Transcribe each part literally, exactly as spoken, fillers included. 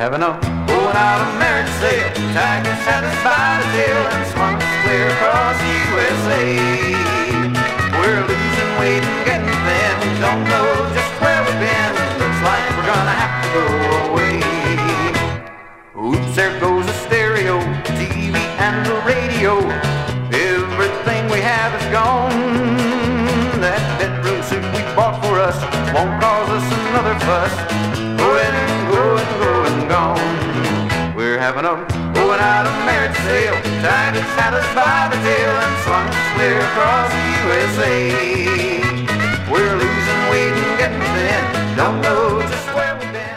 having a going out of marriage sale. Tigers had us by the tail and swung us clear across the U S A. We're losing weight and getting thin. Don't know just where we've been. Looks like we're gonna have to go away. Oops, there goes the stereo, T V and the radio. Everything we have is gone. That bedroom suit we bought for us won't cause us another fuss. Going, going, going, gone. We're having a going out of marriage sale. Tigers had us by the tail and swung us clear across the U S A. We're losing weight and getting thin. Don't know just where we've been.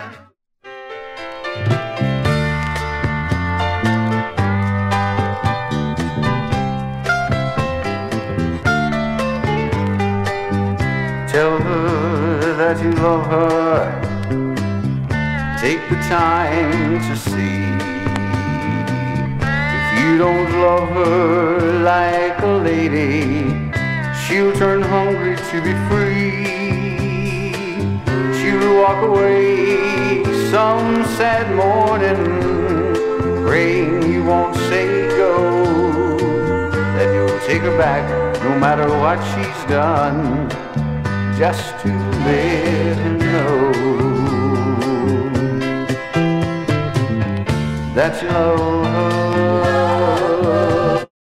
Tell her that you love her. Take the time to see. If you don't love her like a lady, she'll turn hungry to be free. She'll walk away some sad morning, praying you won't say go, that you'll take her back no matter what she's done, just to let her know that you love her.